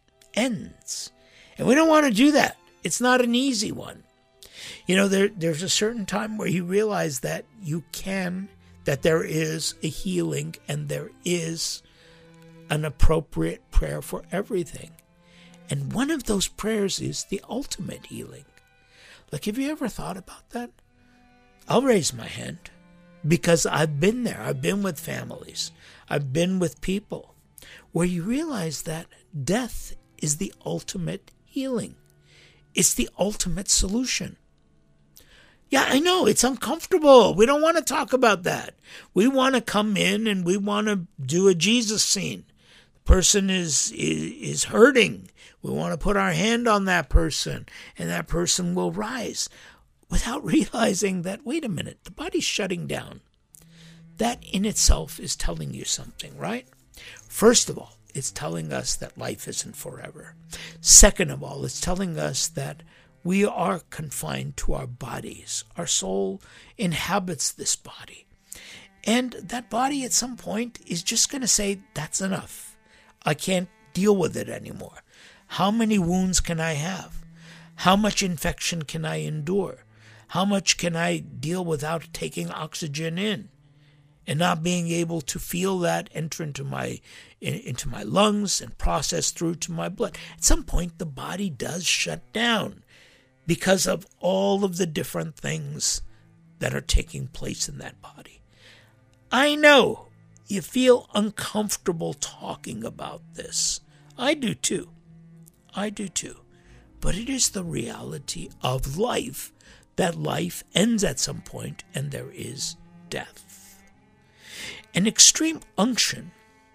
ends. And we don't want to do that. It's not an easy one. You know, there there's a certain time where you realize that you can, that there is a healing, and there is an appropriate prayer for everything. And one of those prayers is the ultimate healing. Like, have you ever thought about that? I'll raise my hand because I've been there. I've been with families. I've been with people where you realize that death is the ultimate healing. It's the ultimate solution. Yeah, I know, it's uncomfortable. We don't want to talk about that. We want to come in and we want to do a Jesus scene. The person is, is, is hurting. We want to put our hand on that person, and that person will rise, without realizing that, wait a minute, the body's shutting down. That in itself is telling you something, right? First of all, it's telling us that life isn't forever. Second of all, it's telling us that we are confined to our bodies. Our soul inhabits this body. And that body at some point is just going to say, that's enough. I can't deal with it anymore. How many wounds can I have? How much infection can I endure? How much can I deal without taking oxygen in and not being able to feel that enter into my into my lungs and process through to my blood? At some point, the body does shut down because of all of the different things that are taking place in that body. I know you feel uncomfortable talking about this. I do too. I do too. But it is the reality of life, that life ends at some point and there is death. An extreme unction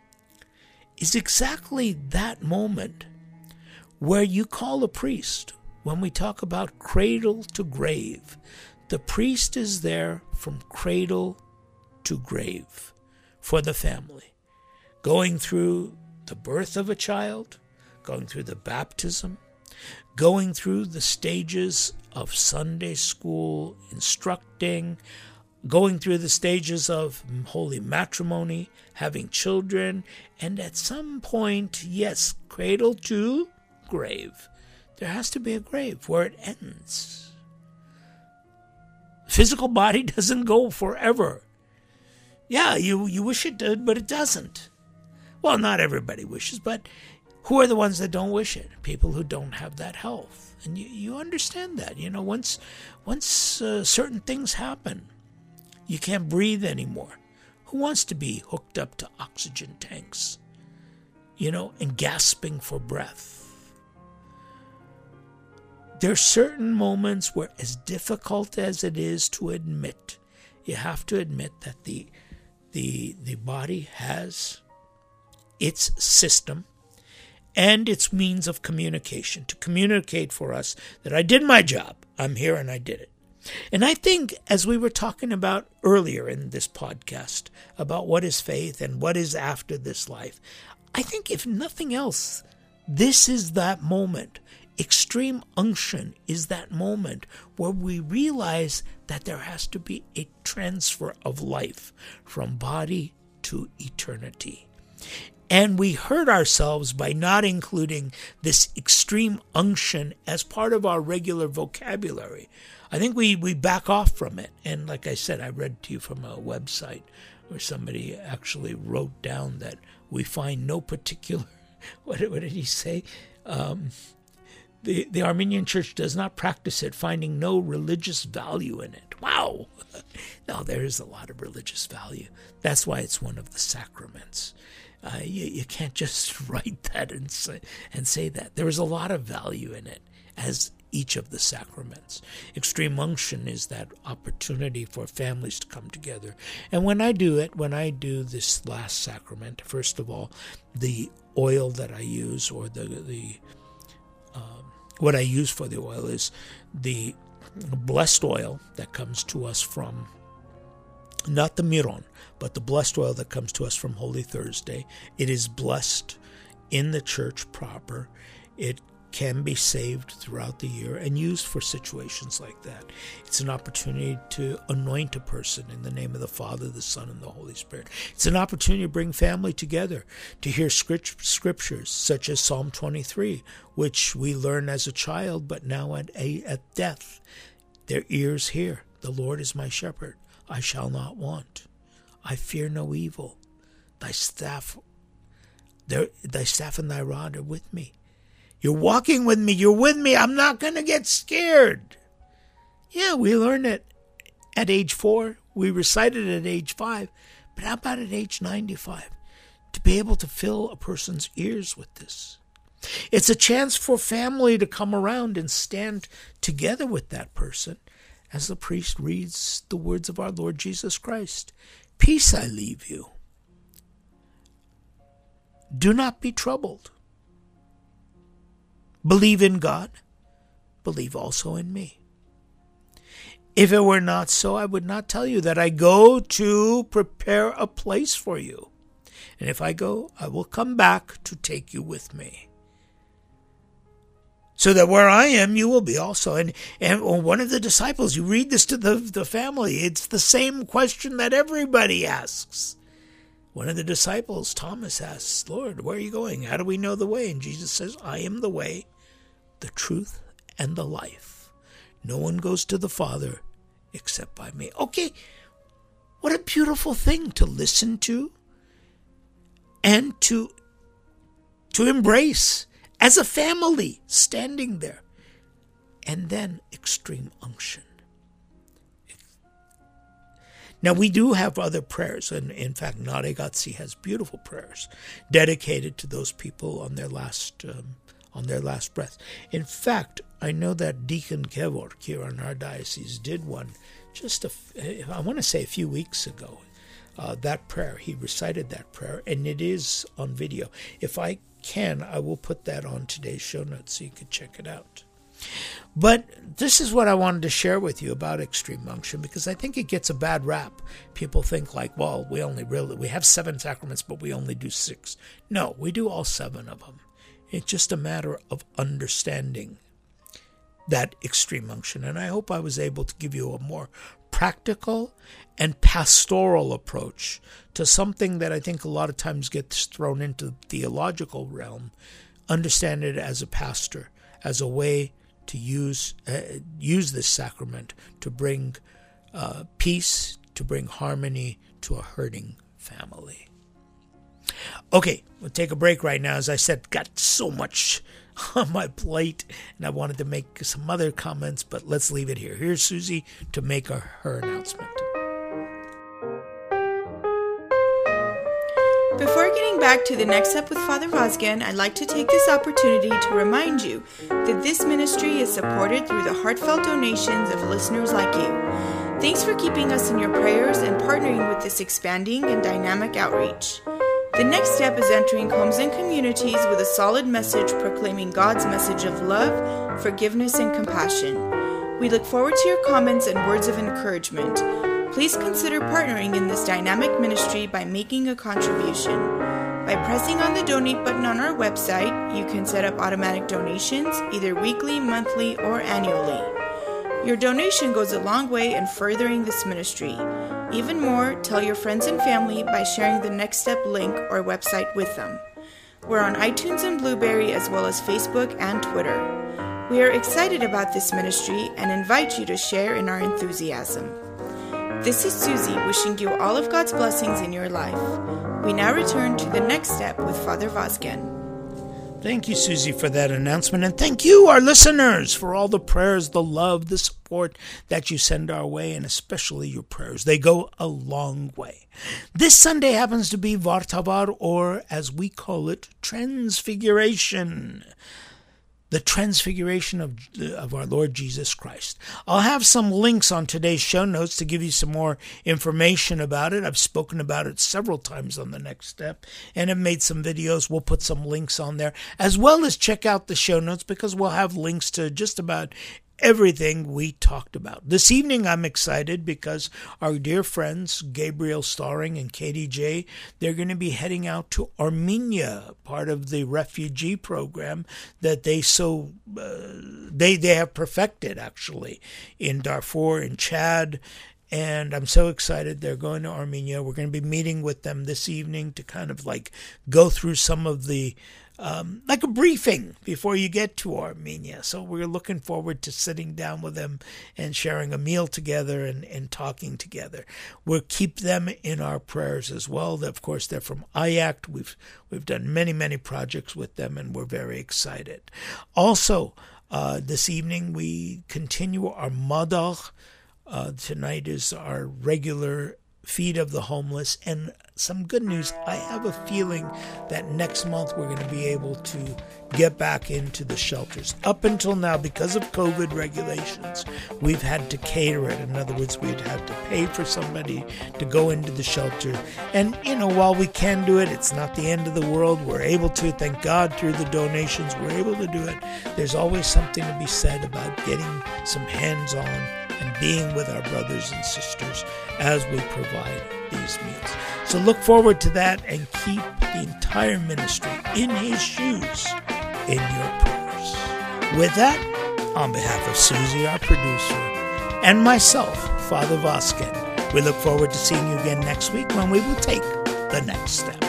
is exactly that moment where you call a priest. When we talk about cradle to grave, the priest is there from cradle to grave for the family, going through the birth of a child, going through the baptism, going through the stages of Sunday school, instructing, going through the stages of holy matrimony, having children, and at some point, yes, cradle to grave. There has to be a grave where it ends. Physical body doesn't go forever. Yeah, you, you wish it did, but it doesn't. Well, not everybody wishes, but who are the ones that don't wish it? People who don't have that health. And you, you understand that. You know, once, once uh, certain things happen, you can't breathe anymore. Who wants to be hooked up to oxygen tanks, you know, and gasping for breath? There are certain moments where, as difficult as it is to admit, you have to admit that the the the body has its system and its means of communication to communicate for us that I did my job. I'm here and I did it. And I think, as we were talking about earlier in this podcast, about what is faith and what is after this life, I think if nothing else, this is that moment. Extreme unction is that moment where we realize that there has to be a transfer of life from body to eternity. And we hurt ourselves by not including this extreme unction as part of our regular vocabulary. I think we, we back off from it. And like I said, I read to you from a website where somebody actually wrote down that we find no particular, what, what did he say? Um, the, the Armenian Church does not practice it, finding no religious value in it. Wow! No, there is a lot of religious value. That's why it's one of the sacraments. Uh, you, you can't just write that and say, and say that. There is a lot of value in it, as each of the sacraments. Extreme unction is that opportunity for families to come together. And when I do it, when I do this last sacrament, first of all, the oil that I use, or the the um, what I use for the oil is the blessed oil that comes to us from, not the miron, but the blessed oil that comes to us from Holy Thursday. It is blessed in the church proper. It can be saved throughout the year and used for situations like that. It's an opportunity to anoint a person in the name of the Father, the Son, and the Holy Spirit. It's an opportunity to bring family together, to hear scriptures such as Psalm twenty-three, which we learn as a child, but now at, a, at death. Their ears hear, the Lord is my shepherd, I shall not want. I fear no evil. Thy staff, thy staff and thy rod are with me. You're walking with me. You're with me. I'm not going to get scared. Yeah, we learned it at age four. We recited it at age five. But how about at age ninety-five? to be able to fill a person's ears with this. It's a chance for family to come around and stand together with that person as the priest reads the words of our Lord Jesus Christ. Peace I leave you. Do not be troubled. Believe in God. Believe also in me. If it were not so, I would not tell you that I go to prepare a place for you. And if I go, I will come back to take you with me, so that where I am, you will be also. And, and one of the disciples, you read this to the, the family, it's the same question that everybody asks. One of the disciples, Thomas, asks, Lord, where are you going? How do we know the way? And Jesus says, I am the way, the truth, and the life. No one goes to the Father except by me. Okay, what a beautiful thing to listen to and to, to embrace. As a family, standing there. And then extreme unction. Now, we do have other prayers. And in fact, Naregatsi has beautiful prayers dedicated to those people on their last um, on their last breath. In fact, I know that Deacon Kevork here in our diocese did one just, a, I want to say a few weeks ago. Uh, that prayer, he recited that prayer, and it is on video. If I can, I will put that on today's show notes so you can check it out. But this is what I wanted to share with you about extreme unction, because I think it gets a bad rap. People think like, well, we only really, we have seven sacraments, but we only do six. No, we do all seven of them. It's just a matter of understanding that extreme unction. And I hope I was able to give you a more practical and pastoral approach to something that I think a lot of times gets thrown into the theological realm. Understand it as a pastor, as a way to use uh, use this sacrament to bring uh, peace, to bring harmony to a hurting family. Okay, we'll take a break right now. As I said, got so much on my plate, and I wanted to make some other comments, but let's leave it here. Here's Susie to make her, her announcement. Before getting back to the next step with Father Vazgen, I'd like to take this opportunity to remind you that this ministry is supported through the heartfelt donations of listeners like you. Thanks for keeping us in your prayers and partnering with this expanding and dynamic outreach. The next step is entering homes and communities with a solid message proclaiming God's message of love, forgiveness, and compassion. We look forward to your comments and words of encouragement. Please consider partnering in this dynamic ministry by making a contribution. By pressing on the donate button on our website, you can set up automatic donations, either weekly, monthly, or annually. Your donation goes a long way in furthering this ministry. Even more, tell your friends and family by sharing the Next Step link or website with them. We're on iTunes and Blueberry as well as Facebook and Twitter. We are excited about this ministry and invite you to share in our enthusiasm. This is Susie wishing you all of God's blessings in your life. We now return to the Next Step with Father Vazgen. Thank you, Susie, for that announcement. And thank you, our listeners, for all the prayers, the love, the support that you send our way, and especially your prayers. They go a long way. This Sunday happens to be Vartavar, or as we call it, Transfiguration. The transfiguration of, of our Lord Jesus Christ. I'll have some links on today's show notes to give you some more information about it. I've spoken about it several times on the Next Step and have made some videos. We'll put some links on there, as well as check out the show notes, because we'll have links to just about everything we talked about. This evening I'm excited because our dear friends Gabriel Starring and Katie J, they're going to be heading out to Armenia, part of the refugee program that they so uh, they they have perfected actually in Darfur, in Chad. And I'm so excited they're going to Armenia. We're going to be meeting with them this evening to kind of like go through some of the Um, like a briefing before you get to Armenia. So we're looking forward to sitting down with them and sharing a meal together and, and talking together. We'll keep them in our prayers as well. Of course, they're from I A C T. We've, we've done many, many projects with them, and we're very excited. Also, uh, this evening we continue our Madach. Uh, tonight is our regular feed of the homeless, and some good news. I have a feeling that next month we're going to be able to get back into the shelters. Up until now, because of COVID regulations, we've had to cater it. In other words, we'd had to pay for somebody to go into the shelter. And, you know, while we can do it, it's not the end of the world. We're able to, thank God, through the donations, we're able to do it. There's always something to be said about getting some hands-on and being with our brothers and sisters as we provide these meals. So look forward to that and keep the entire ministry in his shoes in your prayers. With that, on behalf of Susie, our producer, and myself, Father Vazquez, we look forward to seeing you again next week when we will take the next step.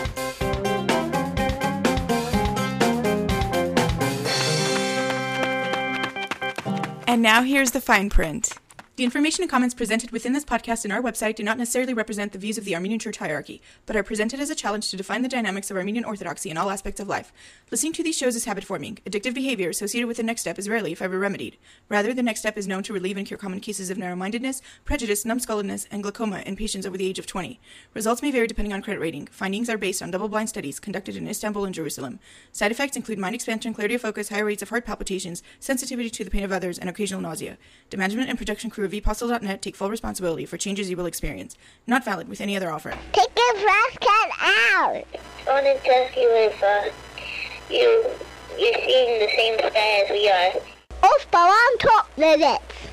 And now here's the fine print. The information and comments presented within this podcast and our website do not necessarily represent the views of the Armenian Church hierarchy, but are presented as a challenge to define the dynamics of Armenian Orthodoxy in all aspects of life. Listening to these shows is habit-forming. Addictive behavior associated with the next step is rarely, if ever, remedied. Rather, the next step is known to relieve and cure common cases of narrow-mindedness, prejudice, numbskulledness, and glaucoma in patients over the age of twenty. Results may vary depending on credit rating. Findings are based on double-blind studies conducted in Istanbul and Jerusalem. Side effects include mind expansion, clarity of focus, high rates of heart palpitations, sensitivity to the pain of others, and occasional nausea. The management and production crew of epostle dot net take full responsibility for changes you will experience. Not valid with any other offer. Take the trash can out! I want to ask you if uh, you, you're seeing the same sky as we are. Off on top of it.